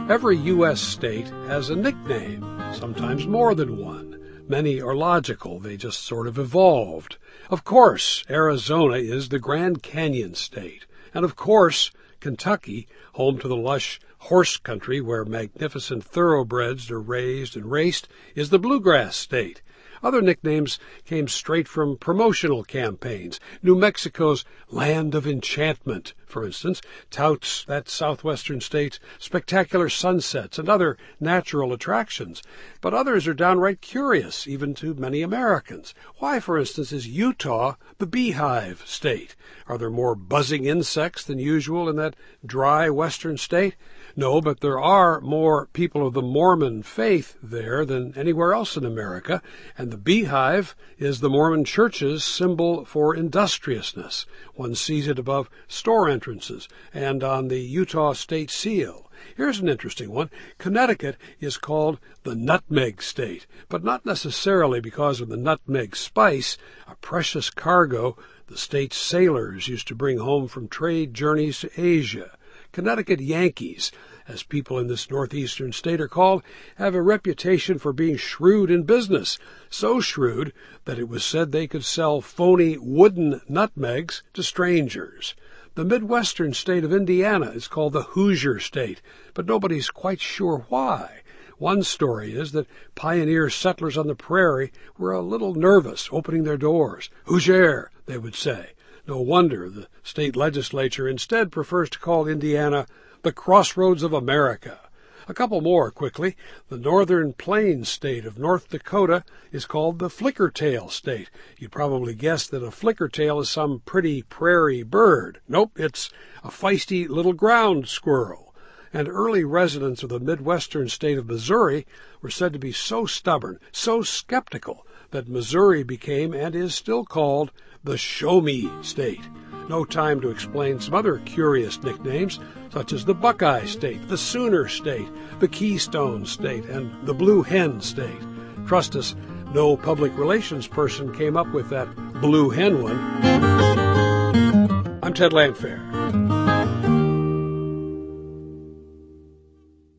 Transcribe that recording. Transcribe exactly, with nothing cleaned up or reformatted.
Every U S state has a nickname, sometimes more than one. Many are logical, they just sort of evolved. Of course, Arizona is the Grand Canyon state. And of course, Kentucky, home to the lush horse country where magnificent thoroughbreds are raised and raced, is the Bluegrass state. Other nicknames came straight from promotional campaigns. New Mexico's Land of Enchantment, for instance, touts that southwestern state's spectacular sunsets and other natural attractions. But others are downright curious, even to many Americans. Why, for instance, is Utah the Beehive state? Are there more buzzing insects than usual in that dry western state? No, but there are more people of the Mormon faith there than anywhere else in America, and the beehive is the Mormon Church's symbol for industriousness. One sees it above store entrances and on the Utah state seal. Here's an interesting one. Connecticut is called the Nutmeg State, but not necessarily because of the nutmeg spice, a precious cargo the state's sailors used to bring home from trade journeys to Asia. Connecticut Yankees, as people in this northeastern state are called, have a reputation for being shrewd in business, so shrewd that it was said they could sell phony wooden nutmegs to strangers. The Midwestern state of Indiana is called the Hoosier State, but nobody's quite sure why. One story is that pioneer settlers on the prairie were a little nervous opening their doors. Hoosier, they would say. No wonder the state legislature instead prefers to call Indiana the Crossroads of America. A couple more quickly. The Northern Plains state of North Dakota is called the Flickertail state. You'd probably guess that a flickertail is some pretty prairie bird. Nope, it's a feisty little ground squirrel. And early residents of the Midwestern state of Missouri were said to be so stubborn, so skeptical, that Missouri became and is still called the Show Me State. No time to explain some other curious nicknames, such as the Buckeye State, the Sooner State, the Keystone State, and the Blue Hen State. Trust us, no public relations person came up with that Blue Hen one. I'm Ted Landfair.